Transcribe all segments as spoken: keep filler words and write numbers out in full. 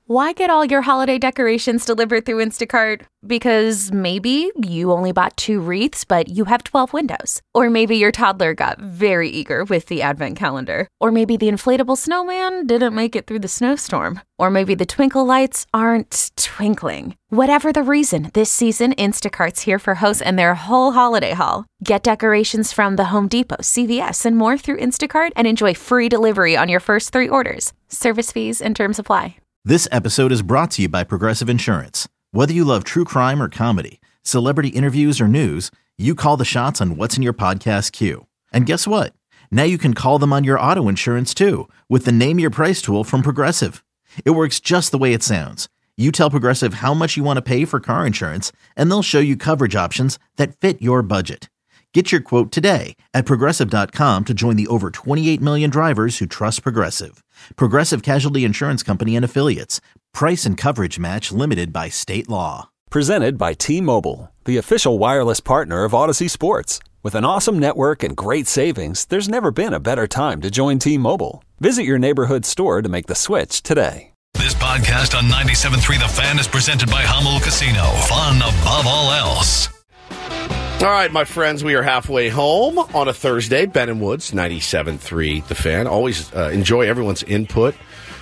Why get all your holiday decorations delivered through Instacart? Because maybe you only bought two wreaths, but you have twelve windows. Or maybe your toddler got very eager with the advent calendar. Or maybe the inflatable snowman didn't make it through the snowstorm. Or maybe the twinkle lights aren't twinkling. Whatever the reason, this season, Instacart's here for hosts and their whole holiday haul. Get decorations from the Home Depot, C V S, and more through Instacart and enjoy free delivery on your first three orders. Service fees and terms apply. This episode is brought to you by Progressive Insurance. Whether you love true crime or comedy, celebrity interviews or news, you call the shots on what's in your podcast queue. And guess what? Now you can call them on your auto insurance too with the Name Your Price tool from Progressive. It works just the way it sounds. You tell Progressive how much you want to pay for car insurance, and they'll show you coverage options that fit your budget. Get your quote today at Progressive dot com to join the over twenty-eight million drivers who trust Progressive. Progressive Casualty Insurance Company and Affiliates. Price and coverage match limited by state law. Presented by T-Mobile, the official wireless partner of Odyssey Sports. With an awesome network and great savings, there's never been a better time to join T-Mobile. Visit your neighborhood store to make the switch today. This podcast on ninety-seven point three The Fan is presented by Hummel Casino. Fun above all else. All right, my friends, we are halfway home on a Thursday. Ben and Woods, ninety-seven point three The Fan. Always uh, enjoy everyone's input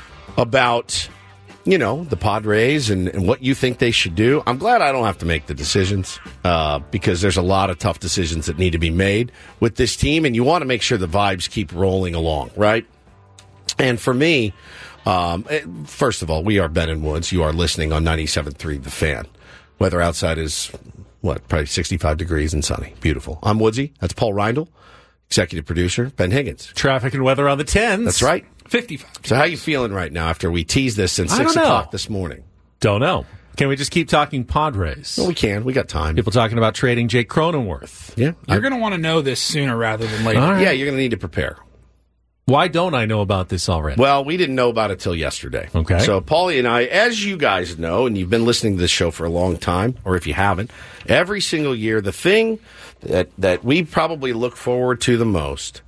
about, you know, the Padres and, and what you think they should do. I'm glad I don't have to make the decisions uh, because there's a lot of tough decisions that need to be made with this team, and you want to make sure the vibes keep rolling along, right? And for me, um, first of all, we are Ben and Woods. You are listening on ninety-seven point three The Fan. Weather outside is... What, probably sixty-five degrees and sunny. Beautiful. I'm Woodsy. That's Paul Reindl, executive producer, Ben Higgins. Traffic and weather on the tens. That's right. fifty-five. So how you feeling right now after we teased this since six o'clock this morning? Don't know. Can we just keep talking Padres? Well, we can. We got time. People talking about trading Jake Cronenworth. Yeah. You're going to want to know this sooner rather than later. Right. Yeah, you're going to need to prepare. Why don't I know about this already? Well, we didn't know about it till yesterday. Okay. So Paulie and I, as you guys know, and you've been listening to this show for a long time, or if you haven't, every single year, the thing that, that we probably look forward to the most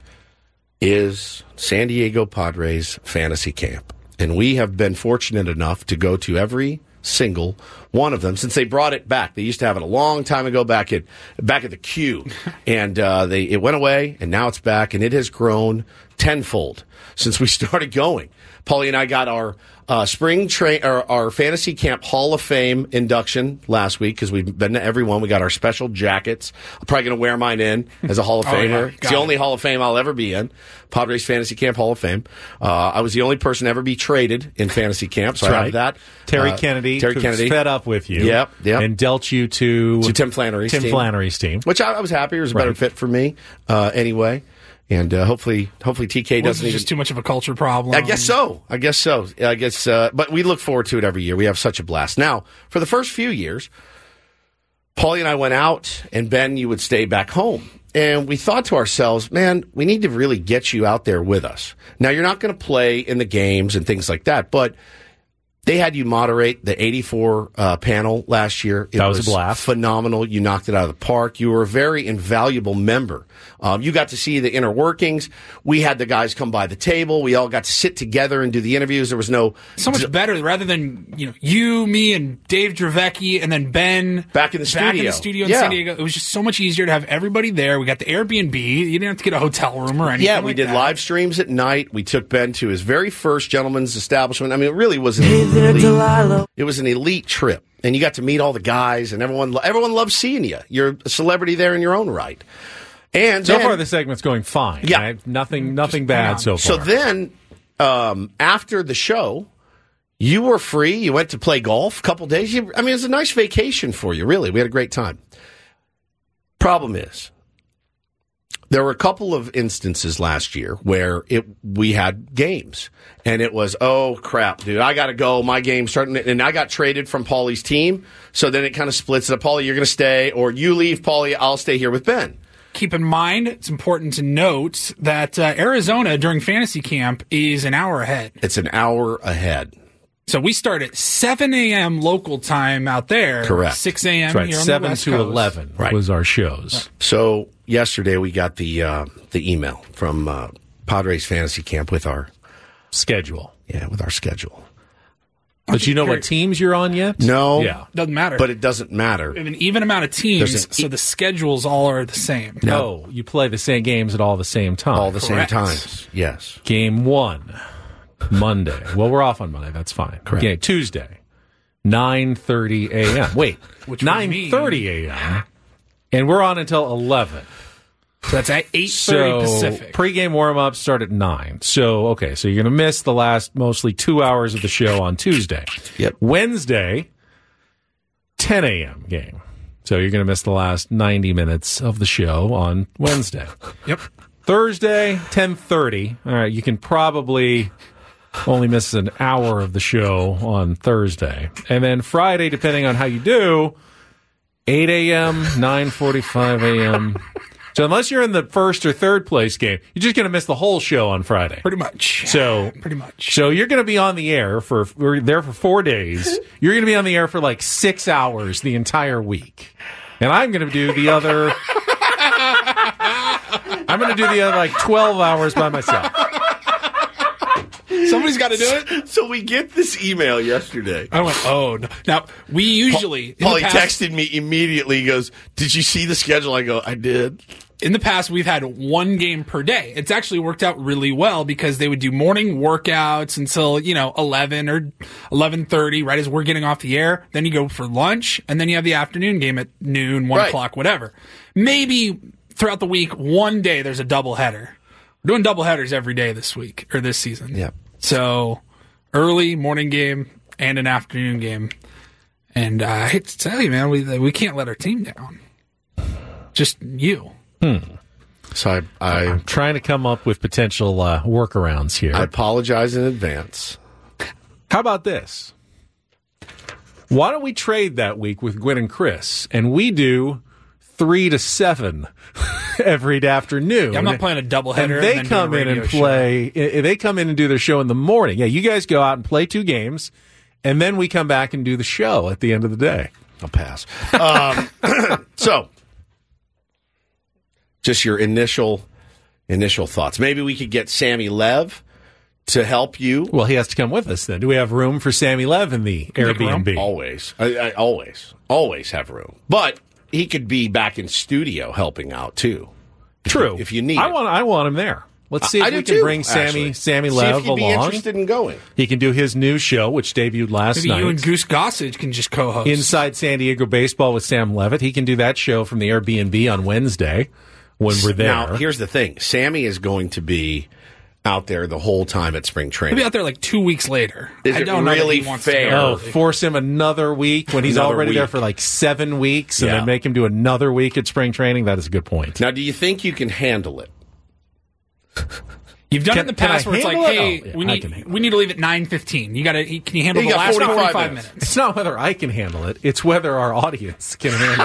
is San Diego Padres Fantasy Camp. And we have been fortunate enough to go to every single one of them since they brought it back. They used to have it a long time ago back at back at the Q, and uh, they it went away, and now it's back, and it has grown tenfold since we started going. Paulie and I got our uh, spring train, our, our fantasy camp Hall of Fame induction last week because we've been to every one. We got our special jackets. I'm probably going to wear mine in as a Hall of oh, Famer. yeah. It's the only Hall of Fame I'll ever be in. Padres Fantasy Camp Hall of Fame. Uh, I was the only person to ever be traded in fantasy camp, so That's I right. have that. Terry uh, Kennedy, Terry who's Kennedy, fed up with you, Yep, yep. and dealt you to to Tim Flannery's Tim team, Flannery's team, which I, I was happy. It was a better right. fit for me uh, anyway. And uh, hopefully, hopefully T K doesn't It's even. just too much of a culture problem. I guess so. I guess so. I guess. Uh, but we look forward to it every year. We have such a blast. Now, for the first few years, Paulie and I went out, and Ben, you would stay back home. And we thought to ourselves, man, we need to really get you out there with us. Now, you're not going to play in the games and things like that, but they had you moderate the eighty-four uh, panel last year. It that was, was a blast. Phenomenal. You knocked it out of the park. You were a very invaluable member. Um, you got to see the inner workings. We had the guys come by the table. We all got to sit together and do the interviews. There was no... So much better rather than, you know, you, me, and Dave Dravecki, and then Ben... Back in the studio. Back in the studio in yeah. San Diego. It was just so much easier to have everybody there. We got the Airbnb. You didn't have to get a hotel room or anything Yeah, we like did that. live streams at night. We took Ben to his very first gentleman's establishment. I mean, it really was an elite, it was an elite trip. And you got to meet all the guys, and everyone everyone loves seeing you. You're a celebrity there in your own right. And so then, far, the segment's going fine. Yeah. Right? Nothing nothing bad so far. So then, um, after the show, you were free. You went to play golf a couple days. You, I mean, it was a nice vacation for you, really. We had a great time. Problem is, there were a couple of instances last year where it we had games, and it was, oh, crap, dude, I got to go. My game's starting, and I got traded from Paulie's team, so then it kind of splits it up. Paulie, you're going to stay, or you leave, Paulie, I'll stay here with Ben. Keep in mind, it's important to note that uh, Arizona during fantasy camp is an hour ahead. It's an hour ahead. So we start at seven a.m. local time out there. Correct. six a.m. That's right. here on seven the West to Coast. eleven Right. was our shows. Right. So yesterday we got the uh, the email from uh, Padres Fantasy Camp with our Schedule. yeah with our schedule. But you know what teams you're on yet? No. Yeah. Doesn't matter. But it doesn't matter. We have an even amount of teams, There's an so e- the schedules all are the same. No, you play the same games at all the same time. All the Correct. same times. Yes. Game one, Monday. Well, we're off on Monday. That's fine. Correct. Game Tuesday, nine thirty a.m. Wait, Which would nine thirty a.m. And we're on until eleven. So that's at eight thirty So Pacific. pregame warm-ups start at nine. So, okay, so you're going to miss the last mostly two hours of the show on Tuesday. Yep. Wednesday, ten a.m. game. So you're going to miss the last ninety minutes of the show on Wednesday. Yep. Thursday, ten thirty. All right, you can probably only miss an hour of the show on Thursday. And then Friday, depending on how you do, eight a.m., nine forty-five a.m., so unless you're in the first or third place game, you're just going to miss the whole show on Friday. Pretty much. So Pretty much. So you're going to be on the air for we're there for four days. You're going to be on the air for like six hours the entire week, and I'm going to do the other. I'm going to do the other like twelve hours by myself. Somebody's got to do it. So we get this email yesterday. I went, oh, no. Now, we usually... in the Paulie past- texted me immediately. He goes, "Did you see the schedule?" I go, "I did." In the past, we've had one game per day. It's actually worked out really well because they would do morning workouts until, you know, eleven or eleven thirty, right as we're getting off the air. Then you go for lunch, and then you have the afternoon game at noon, one Right. o'clock, whatever. Maybe throughout the week, one day there's a doubleheader. We're doing doubleheaders every day this week, or this season. Yeah. So, early morning game and an afternoon game. And uh, I hate to tell you, man, we we can't let our team down. Just you. So I, I, I'm trying to come up with potential uh, workarounds here. I apologize in advance. How about this? Why don't we trade that week with Gwen and Chris, and we do three to seven every afternoon? Yeah, I'm not playing a doubleheader. And they and then come do a in and radio play. i- They come in and do their show in the morning. Yeah, you guys go out and play two games, and then we come back and do the show at the end of the day. I'll pass. Um, so, just your initial initial thoughts. Maybe we could get Sammy Lev to help you. Well, he has to come with us then. Do we have room for Sammy Lev in the Make room? Airbnb? Always, I, I always, always have room. But he could be back in studio helping out too. If True. you- if you need. I it. want. I want him there. Let's see if I we do can too, bring Sammy actually. Sammy See Lev if he'd be along. interested in going. He can do his new show, which debuted last Maybe night. you and Goose Gossage can just co-host. Inside San Diego Baseball with Sam Levitt. He can do that show from the Airbnb on Wednesday when we're there. Now, here's the thing: Sammy is going to be out there the whole time at spring training. He'll be out there like two weeks later. Is I it don't know that really he wants fair? To Oh, go. force him another week when he's Another already there week. for like seven weeks and Yeah. then make him do another week at spring training. That is a good point. Now, do you think you can handle it? You've done Can- it in the can I past where it's like, handle it? hey, Oh, yeah, we I need can handle we need to leave at nine fifteen. You got to can you handle You the got last forty-five forty-five minutes. minutes? It's not whether I can handle it. It's whether our audience can handle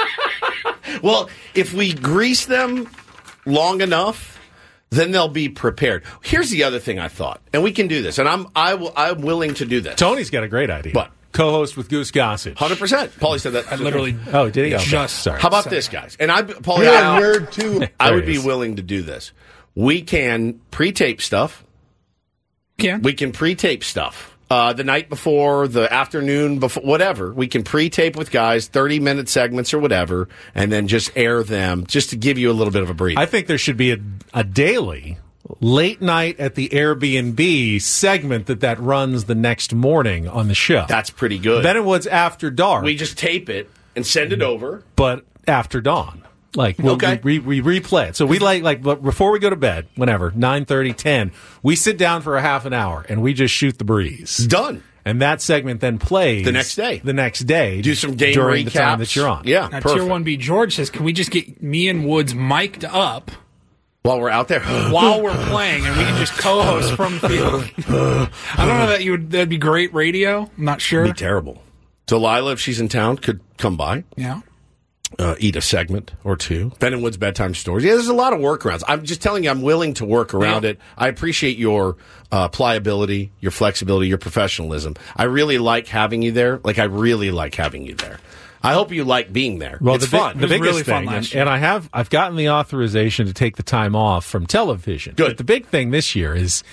it. Well, if we grease them long enough, then they'll be prepared. Here's the other thing I thought, and we can do this, and I'm I will, I'm willing to do this. Tony's got a great idea. What? Co-host with Goose Gossage. Hundred percent. Paulie said that. I literally Oh, did he? Okay. just Sorry. How about said this, that. guys? And I, Paulie, You're a I, nerd too. I There would he be is. willing to do this. We can pre-tape stuff. can. We can pre-tape stuff. Uh, the night before, the afternoon before, whatever. We can pre-tape with guys, thirty-minute segments or whatever, and then just air them just to give you a little bit of a breather. I think there should be a, a daily late night at the Airbnb segment that that runs the next morning on the show. That's pretty good. Ben and Woods after dark, we just tape it and send it over. but after dawn. Like we'll, Okay. we, we, we replay it. So we like like but before we go to bed, whenever nine thirty, ten, we sit down for a half an hour and we just shoot the breeze. Done. And that segment then plays The next day. The next day, Do some game during recaps. the time that you're on. Yeah, Now, perfect. Tier one B George says, can we just get me and Woods mic'd up While we're out there. while we're playing, and we can just co-host from the field? I don't know that you would. That'd be great radio. I'm not sure. Be terrible. Delilah, if she's in town, could come by. Yeah. Uh, eat a segment or two. Ben and Wood's bedtime stories. Yeah, there's a lot of workarounds. I'm just telling you, I'm willing to work around Yeah. it. I appreciate your uh, pliability, your flexibility, your professionalism. I really like having you there. Like, I really like having you there. I hope you like being there. Well, it's the, big- fun. the was biggest really fun thing, last and, year. and I have I've gotten the authorization to take the time off from television. Good. But the big thing this year is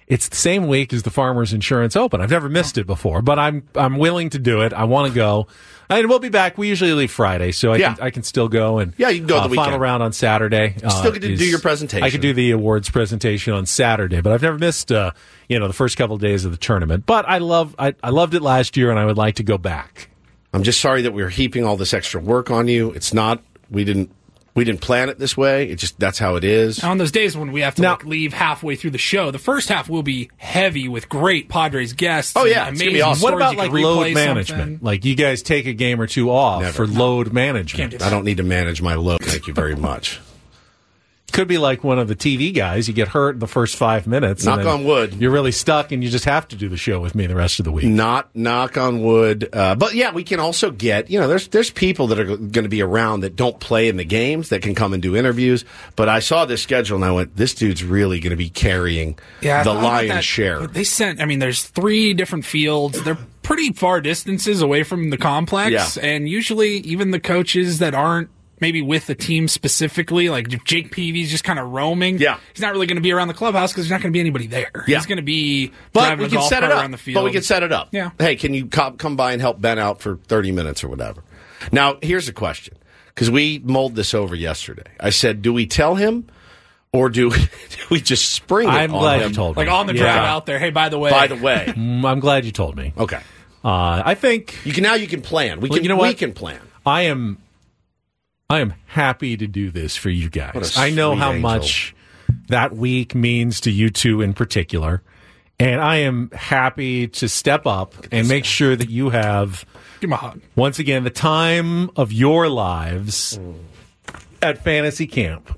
it's the same week as the Farmers Insurance Open. I've never missed it before, but I'm I'm willing to do it. I want to go. And we'll be back. We usually leave Friday, so I, yeah. can, I can still go. And yeah, you can go uh, the final weekend. round on Saturday. You still get to is, do your presentation. I could do the awards presentation on Saturday, but I've never missed uh, you know the first couple of days of the tournament. But I love I, I loved it last year, and I would like to go back. I'm just sorry that we're heaping all this extra work on you. It's not. We didn't. We didn't plan it this way. It just that's how it is. On those days when we have to Now, like, leave halfway through the show, the first half will be heavy with great Padres guests. Oh, yeah, and it's gonna amazing be awesome. What stories. about You like can load replay management? something. Like you guys take a game or two off Never. for load management. Can't do I don't need to manage my load. Thank you very much. Could be like one of the T V guys. You get hurt in the first five minutes. and Knock then on wood. You're really stuck, and you just have to do the show with me the rest of the week. Not knock on wood, uh, but yeah, we can also get. You know, there's there's people that are going to be around that don't play in the games that can come and do interviews. But I saw this schedule and I went, this dude's really going to be carrying Yeah, I the thought about lion's that. share. But they sent. I mean, there's three different fields. They're pretty far distances away from the complex, Yeah. and usually even the coaches that aren't maybe with the team specifically, like if Jake Peavy's just kind of roaming. Yeah. he's not really going to be around the clubhouse because there's not going to be anybody there. Yeah. He's going to be But driving we a can golf set it cart up. around the field. But we can set it up. Yeah. Hey, can you co- come by and help Ben out for thirty minutes or whatever? Now, here's a question. Because we mulled this over yesterday. I said, do we tell him or do, do we just spring it I'm on glad him? you told me. Like on the Yeah. drive out there. Hey, by the way. By the way. Mm, I'm glad you told me. Okay. Uh, I think You can Now you can plan. We Well, can, you know we what? can plan. I am. I am happy to do this for you guys. What a I know sweet how angel. much that week means to you two in particular, and I am happy to step up and make sure that you have, Give him a hug. once again, the time of your lives at fantasy camp.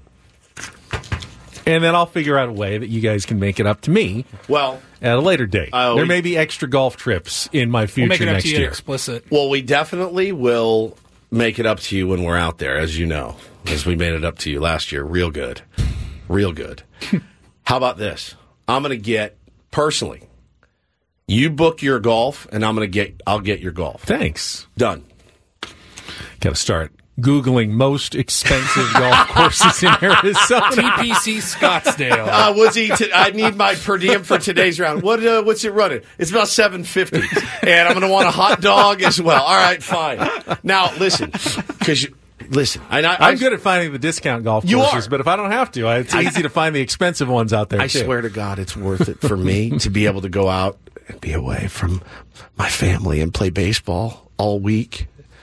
And then I'll figure out a way that you guys can make it up to me Well, at a later date. Oh, there we- may be extra golf trips in my We'll future make it up next to you year. explicit. well, we definitely will make it up to you when we're out there, as you know, as we made it up to you last year. Real good. Real good. How about this? I'm going to get, personally, you book your golf, and I'm going to get, I'll get your golf. Thanks. Done. Got to start Googling most expensive golf courses in Arizona. T P C Scottsdale. Uh, Woodsy, t- I need my per diem for today's round. What? Uh, what's it running? It's about seven fifty, and I'm going to want a hot dog as well. All right, fine. Now listen, because listen, I, I, I'm good at finding the discount golf You courses, are. but if I don't have to, I- it's easy to find the expensive ones out there, I too. swear to God, it's worth it for me to be able to go out and be away from my family and play baseball all week.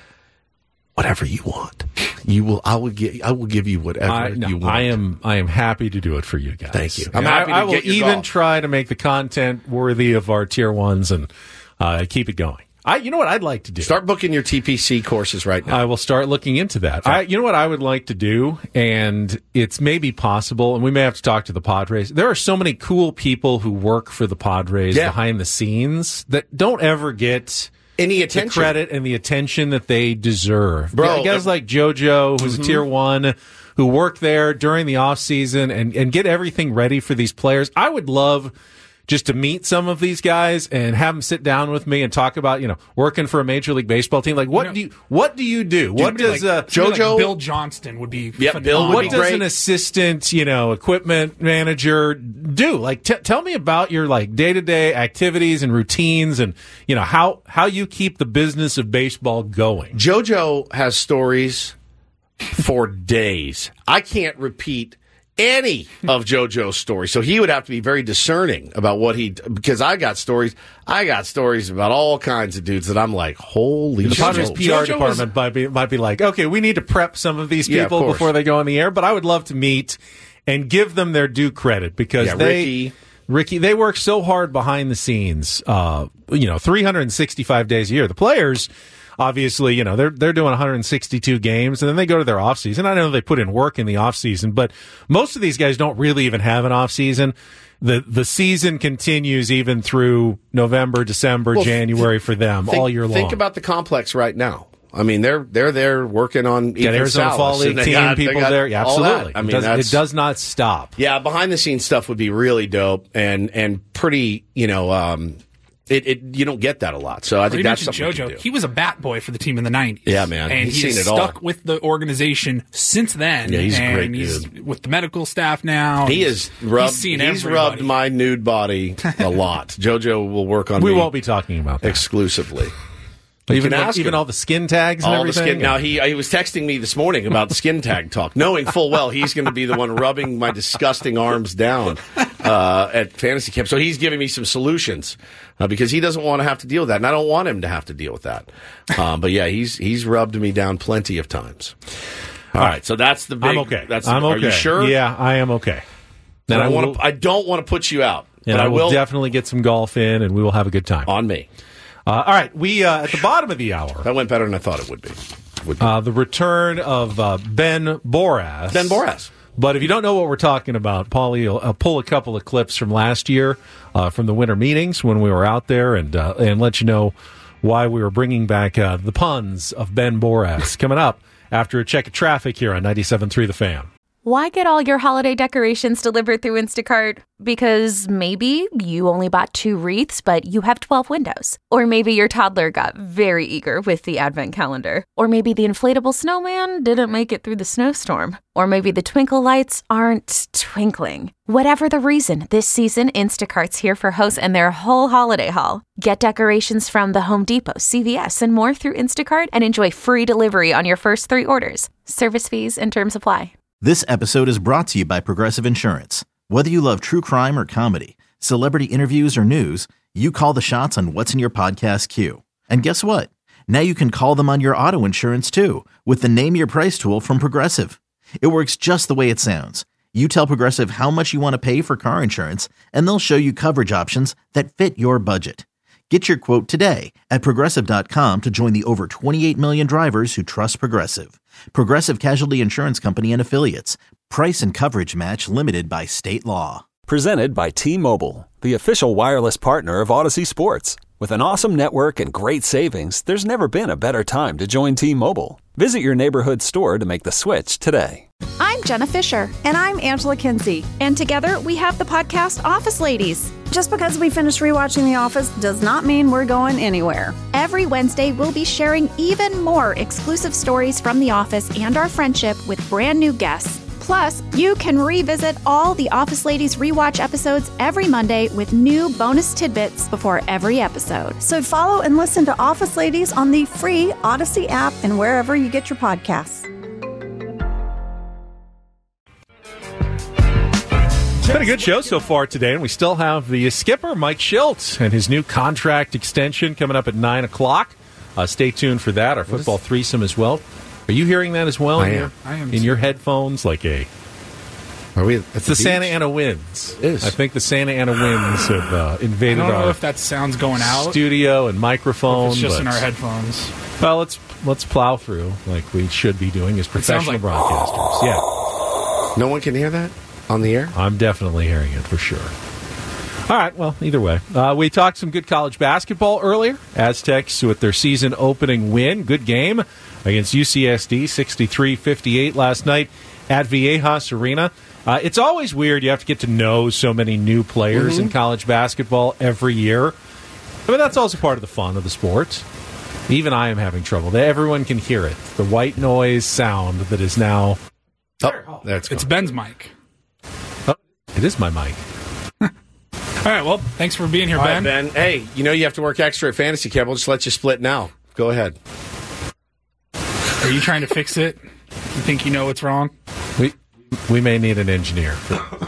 Whatever you want, you will. I will give. I will give you whatever I, no, you want. I am I am happy to do it for you guys. Thank you. I'm And happy I, to I will get your even golf. try to make the content worthy of our tier ones and uh, keep it going. I, you know what I'd like to do? Start booking your T P C courses right now. I will start looking into that. I, you know what I would like to do, and it's maybe possible, and we may have to talk to the Padres. There are so many cool people who work for the Padres Yeah. behind the scenes that don't ever get Any the attention? credit and the attention that they deserve. Bro, guys uh, like JoJo, who's a tier one, who work there during the off season and, and get everything ready for these players. I would love just to meet some of these guys and have them sit down with me and talk about, you know, working for a Major League Baseball team. Like, what You know- do you, what do you do? What Somebody does, like, uh, somebody JoJo- like Bill Johnston would be Yep, Bill phenomenal. would what be does great. an assistant, you know, equipment manager do? Like, t- tell me about your like day to day activities and routines, and you know how how you keep the business of baseball going. JoJo has stories for days. I can't repeat any of JoJo's stories, so he would have to be very discerning about what he. Because I got stories, I got stories about all kinds of dudes that I'm like, holy The shit. Padres P R JoJo department might be might be like, okay, we need to prep some of these Yeah, of people course. before they go on the air, but I would love to meet and give them their due credit because Yeah, they. Ricky. Ricky, they work so hard behind the scenes, uh, you know, three hundred sixty-five days a year. The players, obviously, you know, they're they're doing one hundred sixty-two games, and then they go to their off season. I know they put in work in the off season, but most of these guys don't really even have an off season. The the season continues even through November, December, Well, January for them Think, all year long. Think about the complex right now. I mean, they're they're there working on Got Ethan Arizona Salas, Fall League and they team got- they people got there. Yeah, all that. absolutely. I mean, it, does, that's, it does not stop. Yeah, behind the scenes stuff would be really dope and and pretty, you know, um, It, it you don't get that a lot, so I think that's something JoJo. we can do. He was a bat boy for the team in the nineties. Yeah, man. And He's he's seen it stuck all. with the organization since then. Yeah, he's a and great he's dude. with the medical staff now. He has rubbed. He's, seen he's everybody. rubbed my nude body a lot. JoJo will work on We me won't be talking about that. exclusively. Even, can ask even him. all the skin tags and All the everything? skin. Now he he was texting me this morning about skin tag talk, knowing full well he's going to be the one rubbing my disgusting arms down uh, at fantasy camp. So he's giving me some solutions uh, because he doesn't want to have to deal with that, and I don't want him to have to deal with that. Um, but yeah, he's he's rubbed me down plenty of times. All right, so that's the big. I'm okay. That's I'm the, okay. Are you sure? Yeah, I am okay. And And I I want will, to. I don't want to put you out, and but I I will will definitely get some golf in, and we will have a good time. on me. Uh, all right, we uh, at the bottom of the hour, That went better than I thought it would be. Would be. uh, the return of uh, Ben Boras. Ben Boras. But if you don't know what we're talking about, Paulie will uh, pull a couple of clips from last year uh, from the winter meetings when we were out there and uh, and let you know why we were bringing back uh, the puns of Ben Boras coming up after a check of traffic here on ninety-seven point three The Fan. Why get all your holiday decorations delivered through Instacart? Because maybe you only bought two wreaths, but you have twelve windows. Or maybe your toddler got very eager with the advent calendar. Or maybe the inflatable snowman didn't make it through the snowstorm. Or maybe the twinkle lights aren't twinkling. Whatever the reason, this season, Instacart's here for hosts and their whole holiday haul. Get decorations from the Home Depot, C V S, and more through Instacart and enjoy free delivery on your first three orders. Service fees and terms apply. This episode is brought to you by Progressive Insurance. Whether you love true crime or comedy, celebrity interviews or news, you call the shots on what's in your podcast queue. And guess what? Now you can call them on your auto insurance too with the Name Your Price tool from Progressive. It works just the way it sounds. You tell Progressive how much you want to pay for car insurance, and they'll show you coverage options that fit your budget. Get your quote today at Progressive dot com to join the over twenty-eight million drivers who trust Progressive. Progressive Casualty Insurance Company and Affiliates. Price and coverage match limited by state law. Presented by T-Mobile, the official wireless partner of Odyssey Sports. With an awesome network and great savings, there's never been a better time to join T-Mobile. Visit your neighborhood store to make the switch today. I'm Jenna Fisher. And I'm Angela Kinsey. And together we have the podcast Office Ladies. Just because we finished rewatching The Office does not mean we're going anywhere. Every Wednesday, we'll be sharing even more exclusive stories from The Office and our friendship with brand new guests. Plus, you can revisit all the Office Ladies rewatch episodes every Monday with new bonus tidbits before every episode. So follow and listen to Office Ladies on the free Odyssey app and wherever you get your podcasts. It's been a good show so far today, and we still have the skipper, Mike Schilt, and his new contract extension coming up at nine o'clock. Uh, stay tuned for that. Our football threesome as well. Are you hearing that as well? I in am. Your, I am in too. your headphones, like a. Are we? At It's the, Santa Ana winds. It is. I think the Santa Ana winds have uh, invaded I don't know our if that sound's going out. studio and microphone. It's just but, in our headphones. Well, let's let's plow through like we should be doing as sounds professional like- broadcasters. Yeah. No one can hear that on the air. I'm definitely hearing it for sure. All right, well, either way. Uh, we talked some good college basketball earlier. Aztecs with their season opening win. Good game against U C S D, sixty-three fifty-eight last night at Viejas Arena. Uh, it's always weird. You have to get to know so many new players Mm-hmm. in college basketball every year. But that's also part of the fun of the sport. Even I am having trouble. Everyone can hear it. The white noise sound that is now... Oh, that's It's gone. Ben's mic. Oh, it is my mic. All right, well, thanks for being here, All Ben. right, Ben. Hey, you know you have to work extra at Fantasy Camp. We'll just let you split now. Go ahead. Are you trying to fix it? You think you know what's wrong? We we may need an engineer.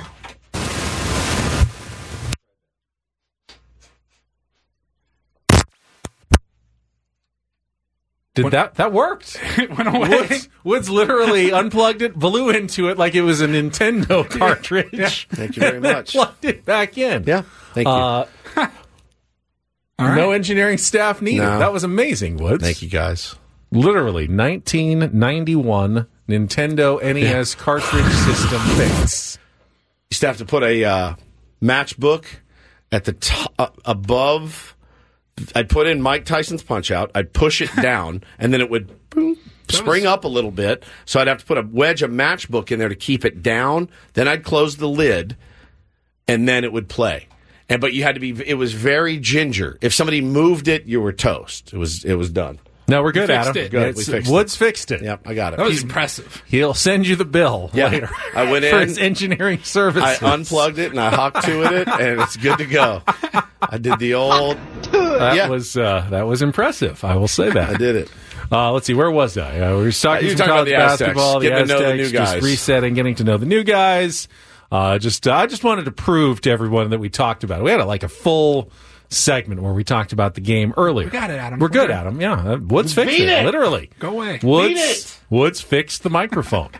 Did What- that that worked? It went away. Woods, Woods literally unplugged it, blew into it like it was a Nintendo cartridge. Thank you very and then much. Plugged it back in. Yeah, thank you. Uh, All right. No engineering staff needed. No. That was amazing, Woods. Thank you, guys. Literally nineteen ninety-one Nintendo N E S cartridge system fix. Used to have to put a uh, matchbook at the top, uh, above. I'd put in Mike Tyson's Punch Out. I'd push it down, and then it would boom, spring up a little bit. So I'd have to put a wedge of matchbook in there to keep it down. Then I'd close the lid, and then it would play. And but you had to be. It was very ginger. If somebody moved it, you were toast. It was it was done. No, we're good, fixed Adam. it. Good. It's- We fixed Woods it. fixed it. Yep, I got it. That was He's- impressive. He'll send you the bill Yeah. later. I went for in, its engineering services. I unplugged it and I hawk to it, and it's good to go. I did the old. That yeah. was uh, that was impressive. I will say that. I did it. Uh, let's see, where was I? Uh, we were talking Uh, you were some talking about college the Aztecs, basketball, the getting to know the Aztecs, new just guys. resetting, getting to know the new guys. Uh, just uh, I just wanted to prove to everyone that we talked about it. We had a, like a full segment where we talked about the game earlier. We got it, Adam. We're, We're good, good. Adam. Yeah, uh, Woods fixed Beat it, it. literally. Go away. Woods, Beat it. Woods fixed the microphone.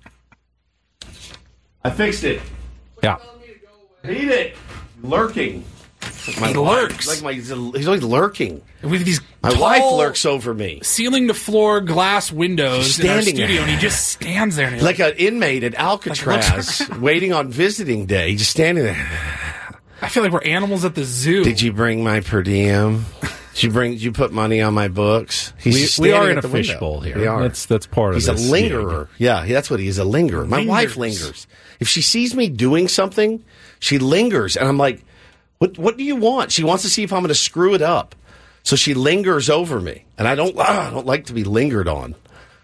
I fixed it. Yeah. Beat it. Lurking. My He wife- lurks. Like my, he's always lurking. With these My tall, wife lurks over me. ceiling to floor glass windows She's in our standing studio, there. and he just stands there. And he's Like an inmate at Alcatraz waiting on visiting day. He's just standing there. I feel like we're animals at the zoo. Did you bring my per diem? Did you bring? Did you put money on my books? He's We, just we standing are at in a the window. fishbowl here. We are. That's that's part He's of a this. lingerer. Yeah, that's what he is. A lingerer. My wife Lingers. lingers. If she sees me doing something, she lingers, and I'm like, "What? What do you want?" She wants to see if I'm going to screw it up, so she lingers over me, and I don't. ah, I don't like to be lingered on.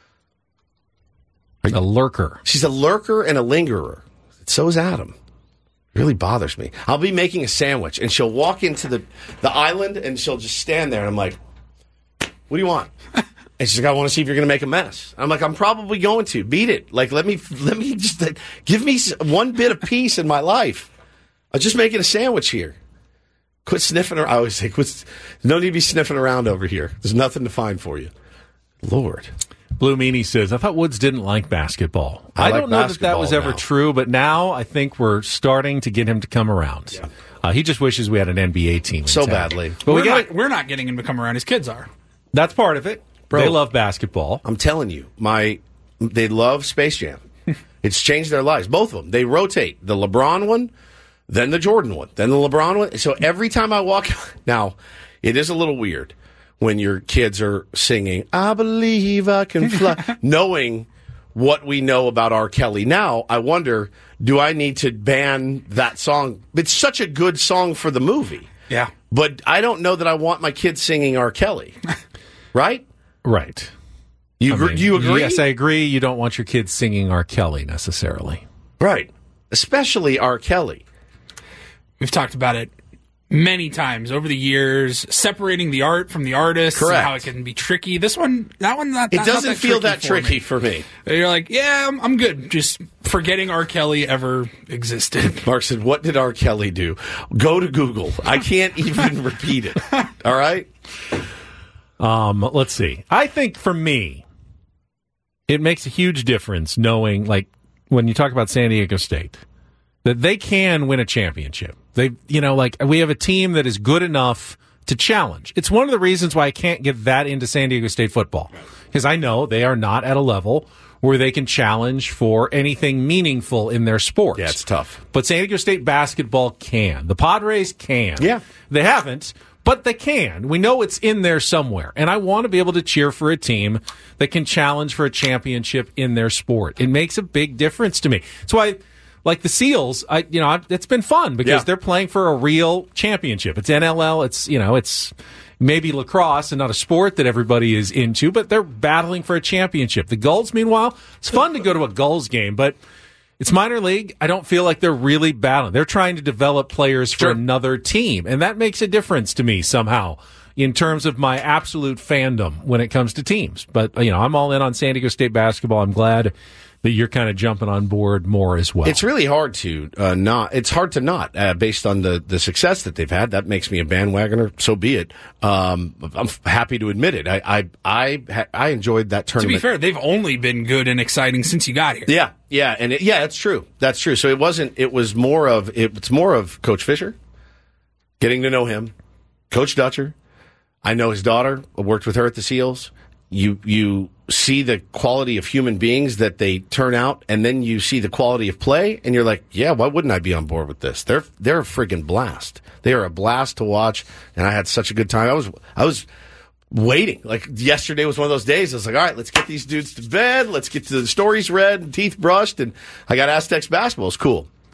A lurker. She's a lurker and a lingerer. So is Adam. It really bothers me. I'll be making a sandwich, and she'll walk into the, the island, and she'll just stand there, and I'm like, what do you want? And she's like, I want to see if you're going to make a mess. I'm like, I'm probably going to. Beat it. Like, let me, let me just, uh, give me s- one bit of peace in my life. I'm just making a sandwich here. Quit sniffing around. I always say, quit, no need to be sniffing around over here. There's nothing to find for you. Lord. Blue Meanie says, I thought Woods didn't like basketball. I I, like don't know that that was basketball ever now. true, but now I think we're starting to get him to come around. Yeah. Uh, he just wishes we had an N B A team. in So town. badly. But we're, we got not, we're not getting him to come around. His kids are. that's part of it. Bro. They love basketball. I'm telling you, my they love Space Jam. It's changed their lives. Both of them. They rotate. The LeBron one, then the Jordan one, then the LeBron one. So every time I walk, now it is a little weird when your kids are singing "I Believe I Can Fly," knowing what we know about R. Kelly. Now I wonder, do I need to ban that song? It's such a good song for the movie. Yeah. But I don't know that I want my kids singing R. Kelly. Right? Right. You I agree? mean, do you agree? Yes, I agree. You don't want your kids singing R. Kelly necessarily. Right. Especially R. Kelly. We've talked about it many times over the years, separating the art from the artist, and Correct. how it can be tricky. This one, that one, not. It not- doesn't not that feel that for tricky me. for me. You're like, yeah, I'm, I'm good. Just forgetting R. Kelly ever existed. Mark said, what did R. Kelly do? Go to Google. I can't even repeat it. All right? Um, let's see. I think for me, it makes a huge difference knowing, like, when you talk about San Diego State, that they can win a championship. They, you know, like, we have a team that is good enough to challenge. It's one of the reasons why I can't get that into San Diego State football, because I know they are not at a level where they can challenge for anything meaningful in their sports. Yeah, it's tough. But San Diego State basketball can. The Padres can. Yeah. They haven't, but they can. We know it's in there somewhere. And I want to be able to cheer for a team that can challenge for a championship in their sport. It makes a big difference to me. That's why, like the Seals, I you know, it's been fun because Yeah. they're playing for a real championship. It's N L L. It's, you know, it's maybe lacrosse and not a sport that everybody is into, but they're battling for a championship. The Gulls, meanwhile, it's fun to go to a Gulls game, but it's minor league. I don't feel like they're really battling. They're trying to develop players for Sure. another team, and that makes a difference to me somehow in terms of my absolute fandom when it comes to teams. But, you know, I'm all in on San Diego State basketball. I'm glad that you're kind of jumping on board more as well. It's really hard to uh, not. It's hard to not, uh, based on the, the success that they've had. That makes me a bandwagoner. So be it. Um, I'm f- happy to admit it. I I I, ha- I enjoyed that To tournament. be fair, they've only been good and exciting since you got here. Yeah, yeah, and it, yeah, that's true. That's true. So it wasn't. It was more of. It, it's more of Coach Fisher, getting to know him, Coach Dutcher. I know his daughter. I worked with her at the Seals. You you see the quality of human beings that they turn out, and then you see the quality of play, and you're like, yeah, why wouldn't I be on board with this? They're they're a friggin' blast. They are a blast to watch, and I had such a good time. I was I was. waiting. Like yesterday was one of those days. I was like, all right, let's get these dudes to bed. Let's get to the stories read and teeth brushed. And I got Aztecs basketball. It's cool.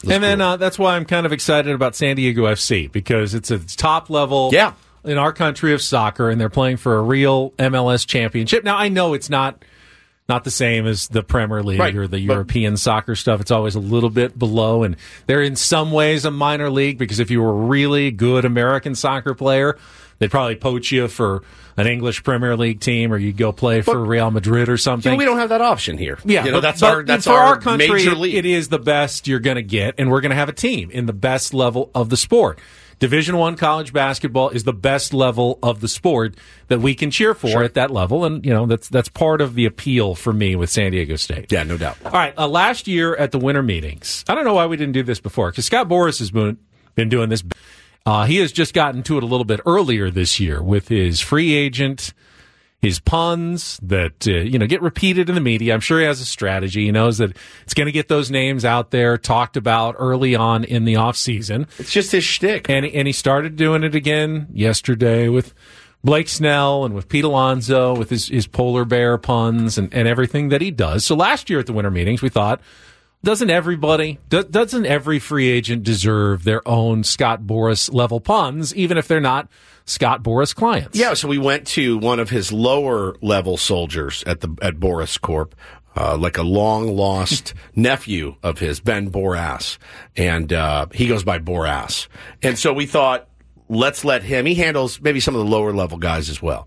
And then uh, that's why I'm kind of excited about San Diego F C, because it's a top level yeah. in our country of soccer, and they're playing for a real M L S championship. Now, I know it's not not the same as the Premier League right. or the European soccer stuff. It's always a little bit below, and they're in some ways a minor league, because if you were a really good American soccer player, they'd probably poach you for an English Premier League team, or you'd go play for but, Real Madrid or something. You know, we don't have that option here. Yeah, you know, but, that's but our that's for our, our country. major league. It is the best you're going to get, and we're going to have a team in the best level of the sport. Division One college basketball is the best level of the sport that we can cheer for sure. at that level, and you know that's that's part of the appeal for me with San Diego State. Yeah, no doubt. All right, uh, last year at the winter meetings, I don't know why we didn't do this before, because Scott Boras has been been doing this. Uh, he has just gotten to it a little bit earlier this year with his free agent, his puns that uh, you know get repeated in the media. I'm sure he has a strategy. He knows that it's going to get those names out there, talked about early on in the offseason. It's just his shtick. And, and he started doing it again yesterday with Blake Snell and with Pete Alonso, with his, his polar bear puns and, and everything that he does. So last year at the winter meetings, we thought, Doesn't everybody, doesn't every free agent deserve their own Scott Boras level puns, even if they're not Scott Boras clients? Yeah, so we went to one of his lower level soldiers at the at Boras Corp, uh, like a long lost nephew of his, Ben Boras, and uh, he goes by Boras. And so we thought, let's let him. He handles maybe some of the lower level guys as well.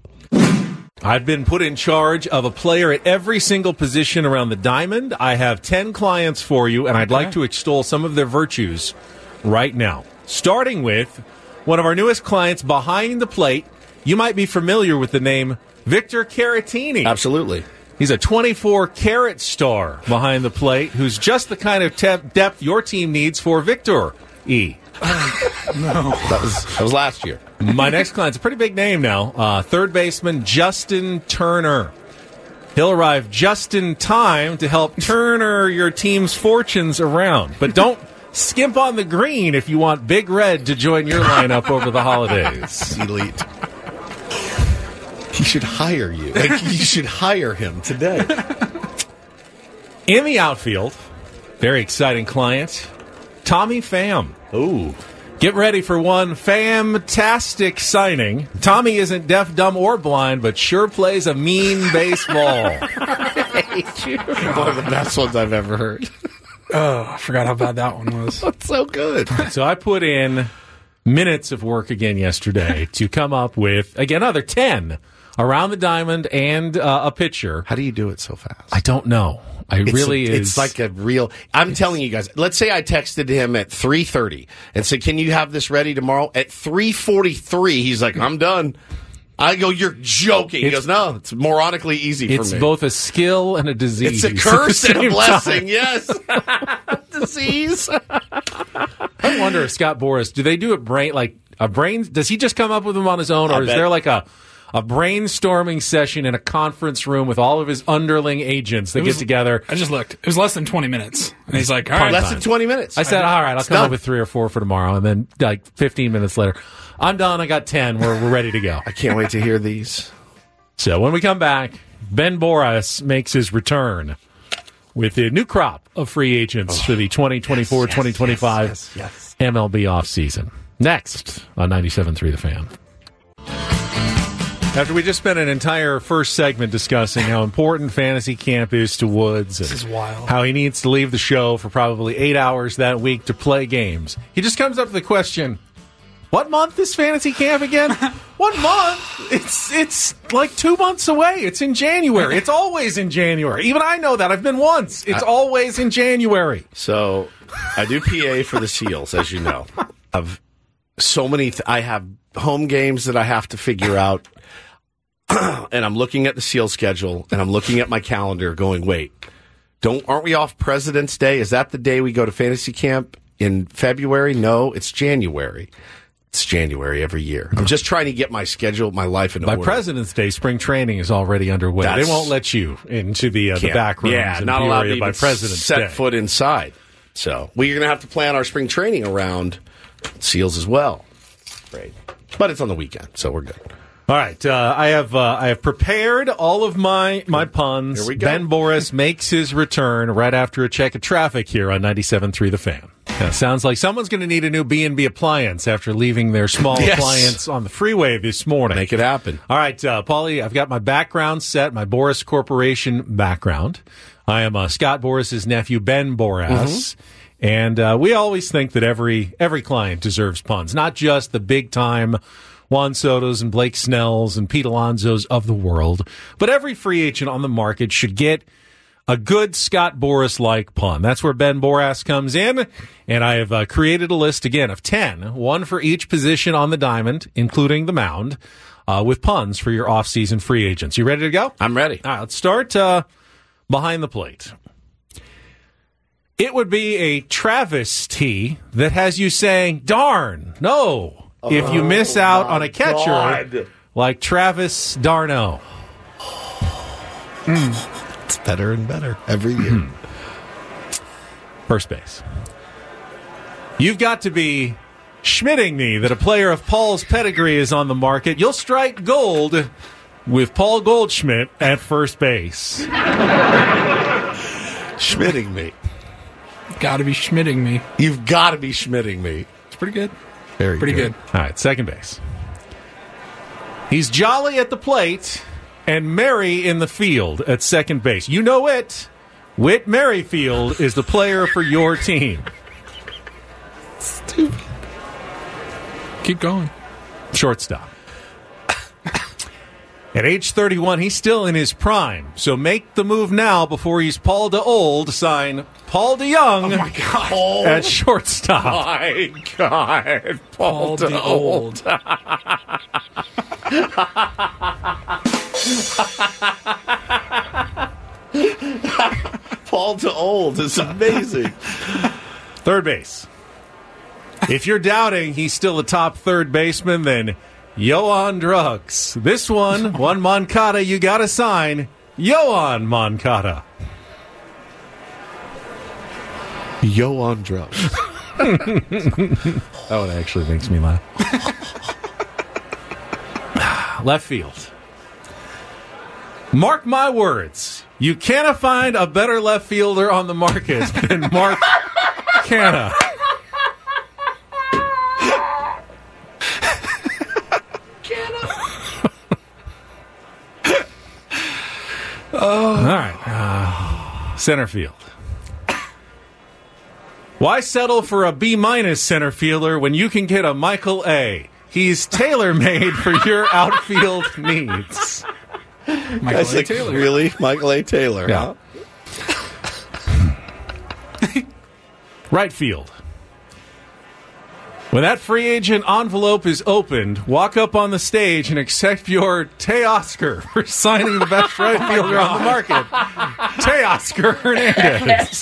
I've been put in charge of a player at every single position around the diamond. I have ten clients for you, and I'd like to extol some of their virtues right now. Starting with one of our newest clients behind the plate. You might be familiar with the name Victor Caratini. Absolutely. He's a twenty-four carat star behind the plate who's just the kind of te- depth your team needs for Victor E. No. That was, that was last year. My next client's a pretty big name now. Uh, third baseman Justin Turner. He'll arrive just in time to help Turner your team's fortunes around. But don't skimp on the green if you want Big Red to join your lineup over the holidays. Elite. He should hire you. Like, you should hire him today. In the outfield, very exciting client, Tommy Pham. Ooh. Get ready for one fantastic signing. Tommy isn't deaf, dumb, or blind, but sure plays a mean baseball. One of the best ones I've ever heard. Oh, I forgot how bad that one was. That's so good. So I put in minutes of work again yesterday to come up with, again, another ten around the diamond and uh, a pitcher. How do you do it so fast? I don't know. I it's really a, is. It's like a real. I'm telling you guys. Let's say I texted him at three thirty and said, "Can you have this ready tomorrow?" At three forty-three, he's like, "I'm done." I go, "You're joking." He goes, "No, it's moronically easy for me." It's both a skill and a disease. It's a curse and a blessing. Time. Yes, disease. I wonder if Scott Boras, do they do it brain like a brain? Does he just come up with them on his own, or I is bet. there like a a brainstorming session in a conference room with all of his underling agents that was, get together? I just looked. It was less than twenty minutes. And he's like, all right. Less than twenty minutes. I said, all right, I'll it's come done. up with three or four for tomorrow. And then like fifteen minutes later, I'm done. I got ten. We're, we're ready to go. I can't wait to hear these. So when we come back, Ben Boras makes his return with the new crop of free agents oh, for the twenty twenty-four twenty twenty-five yes, yes, yes, yes. M L B offseason. Next on ninety-seven point three The Fan. After we just spent an entire first segment discussing how important fantasy camp is to Woods, this is wild. How he needs to leave the show for probably eight hours that week to play games, he just comes up with the question, what month is fantasy camp again? What month? It's it's like two months away. It's in January. It's always in January. Even I know that. I've been once. It's I, always in January. So I do P A for the Seals, as you know. I've so many. Th- I have home games that I have to figure out. And I'm looking at the Seal schedule, and I'm looking at my calendar going, wait, don't aren't we off President's Day? Is that the day we go to fantasy camp in February? No, it's January. It's January every year. I'm just trying to get my schedule, my life in By order. By President's Day, spring training is already underway. That's, they won't let you into the, uh, the back rooms yeah, in not Peoria allowed to by even President's set Day. foot inside. So we're going to have to plan our spring training around Seals as well. Great. But it's on the weekend, so we're good. All right, uh, I have uh, I have prepared all of my, my puns. Here we go. Ben Boras makes his return right after a check of traffic here on ninety-seven point three The Fan. Yeah, sounds like someone's going to need a new B and B appliance after leaving their small Yes. appliance on the freeway this morning. Make it happen. All right, uh, Paulie, I've got my background set, my Boris Corporation background. I am uh, Scott Boris's nephew, Ben Boras. Mm-hmm. And uh, we always think that every every client deserves puns, not just the big-time Juan Soto's and Blake Snells and Pete Alonso's of the world, but every free agent on the market should get a good Scott Boras-like pun. That's where Ben Boras comes in, and I have uh, created a list, again, of ten, one for each position on the diamond, including the mound, uh, with puns for your off-season free agents. You ready to go? I'm ready. All right, let's start uh, behind the plate. It would be a travesty that has you saying, darn, no, if you miss out on a catcher God. like Travis d'Arnaud. Mm. It's better and better every year. First base. You've got to be schmitting me that a player of Paul's pedigree is on the market. You'll strike gold with Paul Goldschmidt at first base. Schmitting me. Got to be schmitting me. You've got to be schmitting me. It's pretty good. Very pretty good. good. All right, second base. He's jolly at the plate and merry in the field at second base. You know it. Whit Merrifield is the player for your team. Stupid. Keep going. Shortstop. At age thirty-one, he's still in his prime. So make the move now before he's Paul DeOld. Sign Paul DeYoung Oh, my God. at shortstop. My God. Paul, Paul DeOld. Paul DeOld is amazing. Third base. If you're doubting he's still a top third baseman, then yo on drugs. This one, one Moncada, you got to sign. Yo on Moncada. Yo on drugs. That one actually makes me laugh. Left field. Mark my words. You cannot find a better left fielder on the market than Mark Canha. Oh. All right. Uh, center field. Why settle for a B minus center fielder when you can get a Michael A? He's tailor-made for your outfield needs. Michael That's A. like, Taylor. really? Michael A. Taylor, Yeah. huh? Right field. When that free agent envelope is opened, walk up on the stage and accept your Teoscar for signing the best right fielder on the market. Teoscar Hernandez.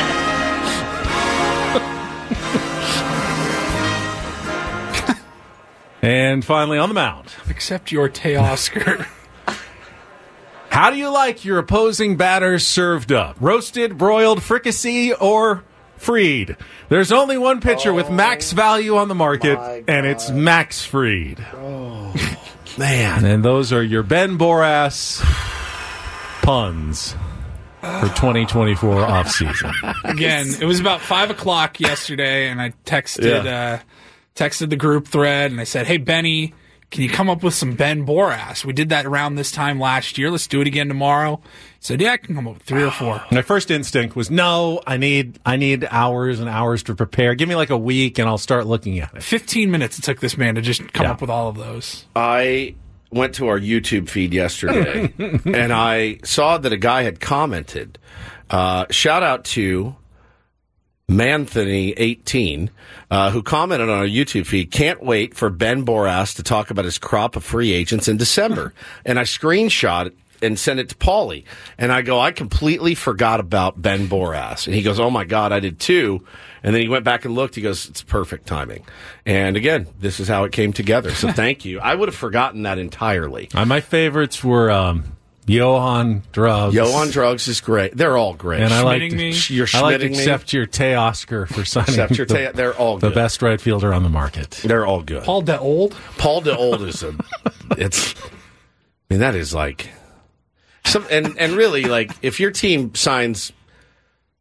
And finally, on the mound. Except your Teoscar. How do you like your opposing batters served up? Roasted, broiled, fricassee, or Fried? There's only one pitcher oh, with max value on the market, and it's Max Fried. Oh, man. And those are your Ben Boras puns for twenty twenty-four offseason. Again, it was about five o'clock yesterday, and I texted yeah. uh, texted the group thread, and I said, hey, Benny, can you come up with some Ben Boras? We did that around this time last year. Let's do it again tomorrow. He said, yeah, I can come up with three or four. My first instinct was, no, I need I need hours and hours to prepare. Give me like a week, and I'll start looking at it. Fifteen minutes it took this man to just come yeah. up with all of those. I went to our YouTube feed yesterday, and I saw that a guy had commented. Uh, shout out to Manthony eighteen, uh, who commented on our YouTube feed, can't wait for Ben Boras to talk about his crop of free agents in December. And I screenshot it and sent it to Paulie. And I go, I completely forgot about Ben Boras. And he goes, oh my God, I did too. And then he went back and looked. He goes, it's perfect timing. And again, this is how it came together. So thank you. I would have forgotten that entirely. Uh, my favorites were um, Johan Drugs. Johan Drugs is great. They're all great. And I like to, me. You're I like to schmitting me. accept your Teoscar for signing Accept your the, te- They're all the good. best right fielder on the market. They're all good. Paul DeOld? Paul DeOld is a. It's. I mean, that is like. Some and and really like if your team signs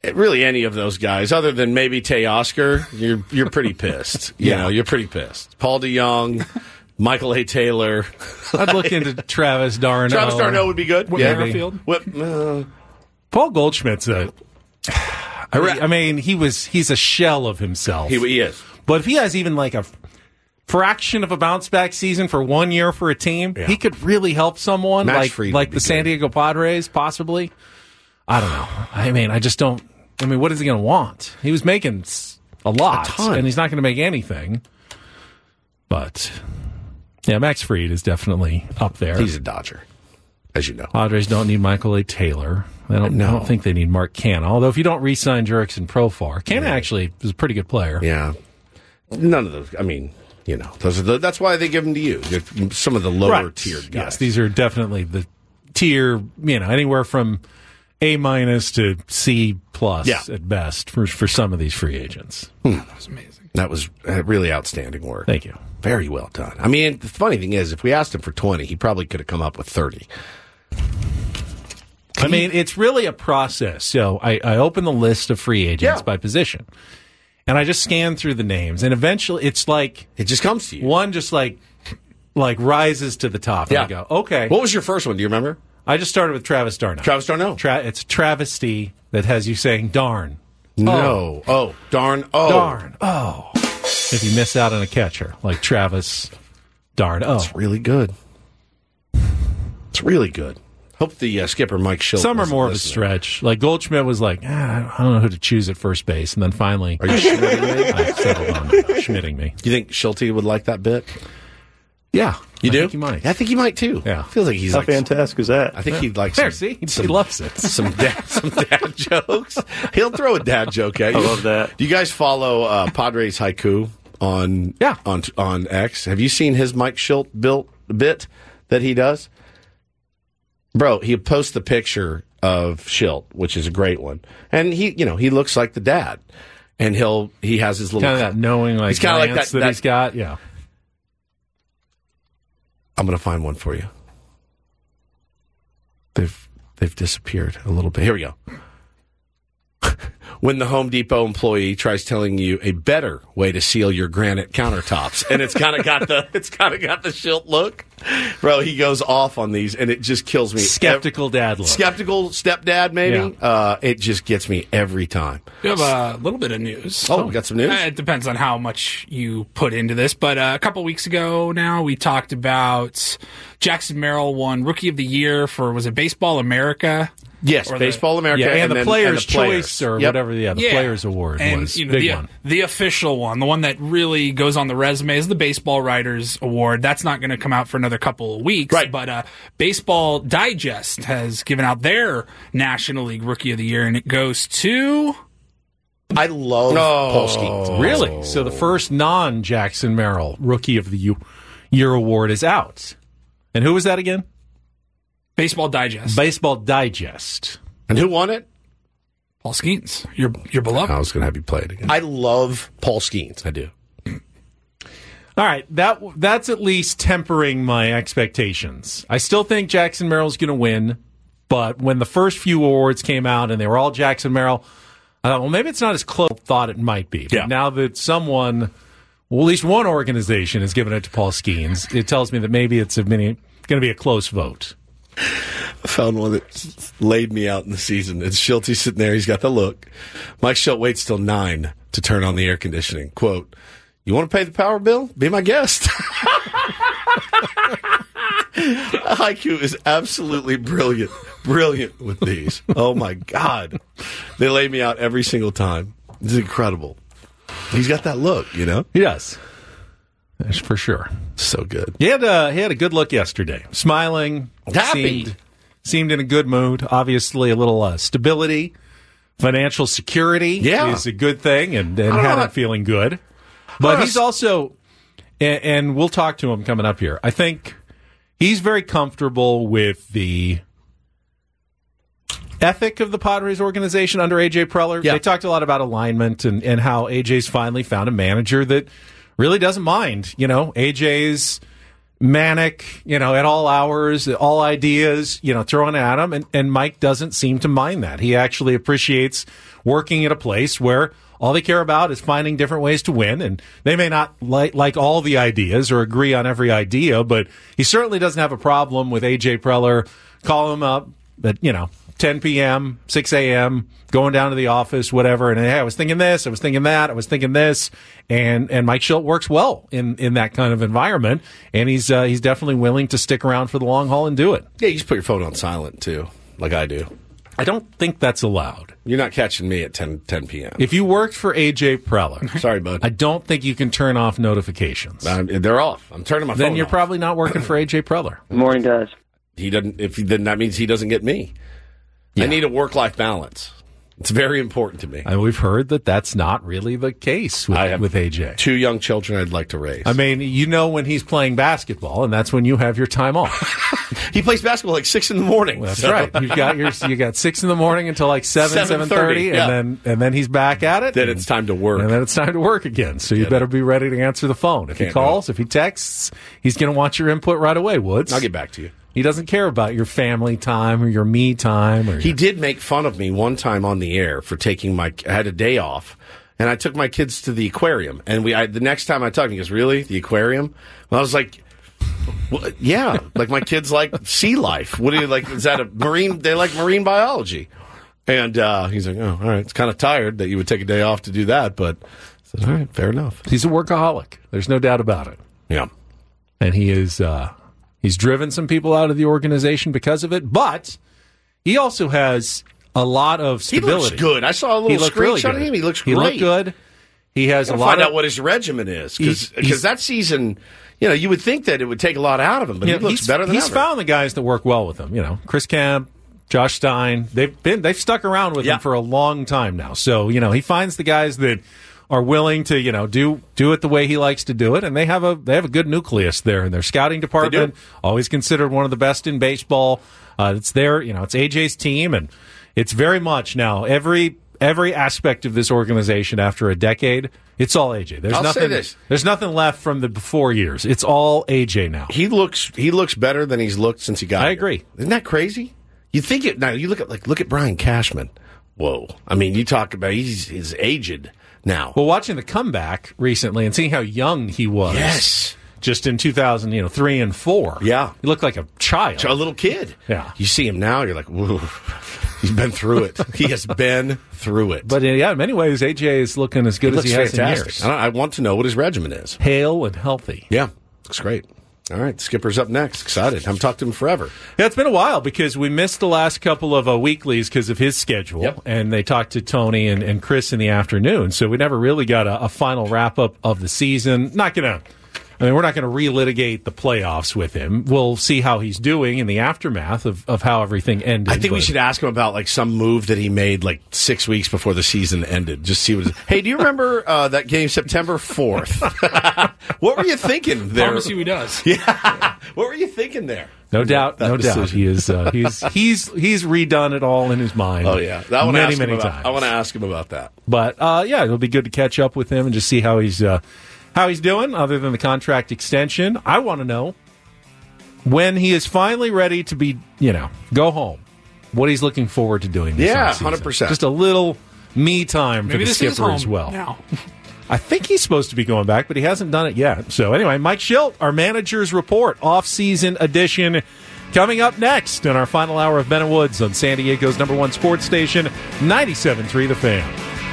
really any of those guys, other than maybe Teoscar, you're you're pretty pissed. You Yeah. know, you're pretty pissed. Paul DeYoung, Michael A. Taylor. I'd look into Travis Darno. Travis Darno would be good. Whit yeah. Merrifield. Whip, uh, Paul Goldschmidt's a. I, re- I mean, he was he's a shell of himself. he, he is. But if he has even like a fraction of a bounce back season for one year for a team, Yeah. he could really help someone Max like Fried like would be the San good. Diego Padres, possibly. I don't know. I mean, I just don't. I mean, what is he going to want? He was making s- a lot, A ton. and he's not going to make anything. But yeah, Max Fried is definitely up there. He's a Dodger, as you know. Padres don't need Michael A. Taylor. I don't, No. I don't think they need Mark Canha. Although if you don't re-sign Jurickson Profar, Canha actually is a pretty good player. Yeah. None of those. I mean, you know, those are the, that's why they give them to you. They're some of the lower Right. tiered guys. Yes, these are definitely the tier, you know, anywhere from A minus to C plus Yeah. at best for for some of these free agents. That was amazing. That was uh, really outstanding work. Thank you. Very well done. I mean, the funny thing is, if we asked him for twenty, he probably could have come up with thirty. I mean, it's really a process. So I, I open the list of free agents Yeah. by position, and I just scan through the names, and eventually it's like It just comes to you. one just like like rises to the top. Yeah. And I go, okay. What was your first one? Do you remember? I just started with Travis Darno. Travis Darno. Tra- it's a travesty that has you saying darn. No. Oh, darn. Oh. Darn. Oh. If you miss out on a catcher, like Travis Darn. Oh. It's really good. It's really good. Hope the uh, skipper, Mike Schilt. Some are wasn't more of a listening. stretch. Like Goldschmidt was like, ah, I don't know who to choose at first base. And then finally, Are you schmitting me? I settled on Schmitting me. Do you think Schulte would like that bit? Yeah. You I do? think he might. I think he might too. Yeah. Feels like he's How like. fantastic is that? I think he'd like There, some, see? He some, loves it. some dad, some dad jokes. He'll throw a dad joke at you. I love that. Do you guys follow uh, Padres Haiku on Yeah. on on X? Have you seen his Mike Schilt built bit that he does? Bro, he posts the picture of Schilt, which is a great one, and he, you know, he looks like the dad, and he'll he has his little Kind of that knowing, like, He's kinda like glance that- that, that- he's got. Yeah. I'm going to find one for you. They've they've disappeared a little bit. Here we go. When the Home Depot employee tries telling you a better way to seal your granite countertops, and it's kind of got the it's kind of got the Schilt look, bro. He goes off on these, and it just kills me. Skeptical dad look. Skeptical stepdad, maybe. Yeah. Uh, it just gets me every time. We have a little bit of news. Oh, we got some news? Uh, it depends on how much you put into this. But uh, a couple weeks ago now, we talked about Jackson Merrill won Rookie of the Year for, was it Baseball America? Yes, Or the- Baseball America, Yeah, and, and the then- Players' and the players. Choice or Yep. whatever. Yeah, the Yeah. Players' Award and, was you know, big the, one. the official one, the one that really goes on the resume, is the Baseball Writers Award. That's not going to come out for another couple of weeks. Right. But uh, Baseball Digest has given out their National League Rookie of the Year, and it goes to... I love Paul Skeens. Really? So the first non-Jackson Merrill Rookie of the U- Year award is out. And who was that again? Baseball Digest. Baseball Digest. And who won it? Paul Skeens, your your beloved. I was going to have you play it again. I love Paul Skeens. I do. All right, that that's at least tempering my expectations. I still think Jackson Merrill's going to win, but when the first few awards came out and they were all Jackson Merrill, I thought, well, maybe it's not as close as I thought it might be. But Yeah. now that someone, well, at least one organization has given it to Paul Skeens, it tells me that maybe it's going to be a close vote. I found one that laid me out in the season. It's Schulte sitting there. He's got the look. Mike Schilt waits till nine to turn on the air conditioning. Quote, "You want to pay the power bill? Be my guest." Haiku is absolutely brilliant. Brilliant with these. Oh, my God. They lay me out every single time. It's incredible. He's got that look, you know? He does. That's for sure. So good. He had a, he had a good look yesterday. Smiling. Happy. Seemed, seemed in a good mood. Obviously, a little uh, stability. Financial security Yeah. is a good thing, and, and I don't know had him about- feeling good. But Uh, he's also, and, and we'll talk to him coming up here. I think he's very comfortable with the ethic of the Padres organization under A J Preller. Yeah. They talked a lot about alignment and, and how A J's finally found a manager that really doesn't mind. You know, A J's manic, you know, at all hours, all ideas, you know, thrown at him. And, and Mike doesn't seem to mind that. He actually appreciates working at a place where all they care about is finding different ways to win. And they may not like, like all the ideas or agree on every idea, but he certainly doesn't have a problem with A J Preller calling him up at, you know, ten p.m., six a.m., going down to the office, whatever, and hey, I was thinking this, I was thinking that, I was thinking this, and and Mike Shildt works well in, in that kind of environment, and he's uh, he's definitely willing to stick around for the long haul and do it. Yeah, you just put your phone on silent, too, like I do. I don't think that's allowed. You're not catching me at ten p.m. If you worked for A J Preller, sorry, bud, I don't think you can turn off notifications. Um, they're off. I'm turning my phone off. Then you're probably not working for A J Preller. Good morning, guys. He doesn't. If he, then that means he doesn't get me. Yeah. I need a work-life balance. It's very important to me. And we've heard that that's not really the case with, I have with A J. Two young children I'd like to raise. I mean, you know when he's playing basketball, and that's when you have your time off. He plays basketball like six in the morning. Well, that's so. right. You've got your you got six in the morning until like seven, seven thirty, yeah. and then and then he's back at it. Then and, it's time to work. And then it's time to work again. So you Get better it. be ready to answer the phone. If Can't he calls, if he texts, he's going to want your input right away, Woods. I'll get back to you. He doesn't care about your family time or your me time. Or he your... did make fun of me one time on the air for taking my. I had a day off, and I took my kids to the aquarium. And we, I, the next time I talked, he goes, "Really, the aquarium?" Well, I was like, well, "Yeah, like my kids like sea life. What do you like? Is that a marine? They like marine biology." And uh, he's like, "Oh, all right. It's kind of tired that you would take a day off to do that, but I said, all right, fair enough." He's a workaholic. There's no doubt about it. Yeah, and he is. Uh, He's driven some people out of the organization because of it, but he also has a lot of stability. He looks good. I saw a little screenshot really of him. He looks he great. He looked good. He has a lot find of... out what his regimen is, because that season, you know, you would think that it would take a lot out of him, but you he know, looks better than he's ever. He's found the guys that work well with him. You know, Chris Camp, Josh Stein. They've been they've stuck around with yeah. him for a long time now. So you know, he finds the guys that are willing to, you know, do do it the way he likes to do it, and they have a they have a good nucleus there in their scouting department. Always considered one of the best in baseball. Uh, it's there, you know, it's A J's team, and it's very much now every every aspect of this organization after a decade. It's all A J. There's I'll nothing. say this. There's nothing left from the before years. It's all A J now. He looks he looks better than he's looked since he got. I here. agree. Isn't that crazy? You think it now? You look at like look at Brian Cashman. Whoa! I mean, you talk about he's he's aged now. Well, watching the comeback recently and seeing how young he was. Yes. Just in two thousand, you know, three and four. Yeah. He looked like a child. A little kid. Yeah. You see him now, you're like, whoa. He's been through it. He has been through it. But, uh, yeah, in many ways, A J is looking as good he as he has fantastic. in years. I, I want to know what his regimen is. Hale and healthy. Yeah. Looks great. All right, Skipper's up next. Excited. I haven't talked to him forever. Yeah, it's been a while because we missed the last couple of uh, weeklies because of his schedule. Yep. And they talked to Tony and, and Chris in the afternoon. So we never really got a, a final wrap-up of the season. Not going to... I mean, we're not going to relitigate the playoffs with him. We'll see how he's doing in the aftermath of, of how everything ended. I think but. we should ask him about like some move that he made like six weeks before the season ended. Just see what. Hey, do you remember uh, that game September fourth? What were you thinking there? I promise you he does. Yeah. What were you thinking there? No doubt, that no decision. doubt. He is. Uh, he's he's he's redone it all in his mind. Oh yeah, I want to many ask him many about, times. I want to ask him about that. But uh, yeah, it'll be good to catch up with him and just see how he's uh, how he's doing. Other than the contract extension, I want to know when he is finally ready to be, you know, go home. What he's looking forward to doing. This Yeah, offseason. one hundred percent. Just a little me time Maybe for the this is skipper home as well. now. I think he's supposed to be going back, but he hasn't done it yet. So anyway, Mike Shildt, our manager's report, off-season edition, coming up next in our final hour of Ben and Woods on San Diego's number one sports station, ninety-seven point three The Fan.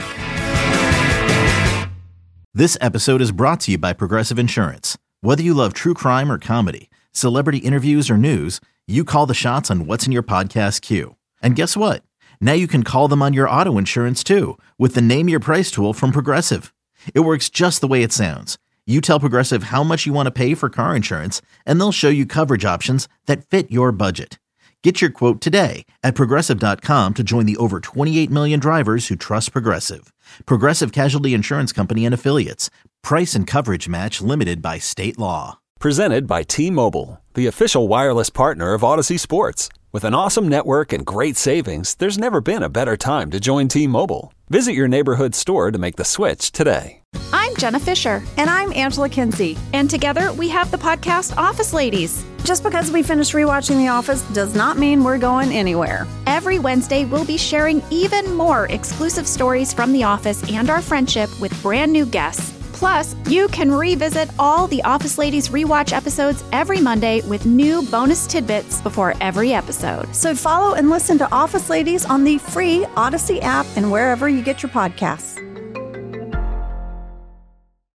This episode is brought to you by Progressive Insurance. Whether you love true crime or comedy, celebrity interviews or news, you call the shots on what's in your podcast queue. And guess what? Now you can call them on your auto insurance too with the Name Your Price tool from Progressive. It works just the way it sounds. You tell Progressive how much you want to pay for car insurance, and they'll show you coverage options that fit your budget. Get your quote today at Progressive dot com to join the over twenty-eight million drivers who trust Progressive. Progressive Casualty Insurance Company and Affiliates. Price and coverage match limited by state law. Presented by T-Mobile, the official wireless partner of Odyssey Sports. With an awesome network and great savings, there's never been a better time to join T-Mobile. Visit your neighborhood store to make the switch today. I'm Jenna Fisher. And I'm Angela Kinsey. And together we have the podcast Office Ladies. Just because we finished rewatching The Office does not mean we're going anywhere. Every Wednesday, we'll be sharing even more exclusive stories from The Office and our friendship with brand new guests. Plus, you can revisit all the Office Ladies rewatch episodes every Monday with new bonus tidbits before every episode. So follow and listen to Office Ladies on the free Odyssey app and wherever you get your podcasts.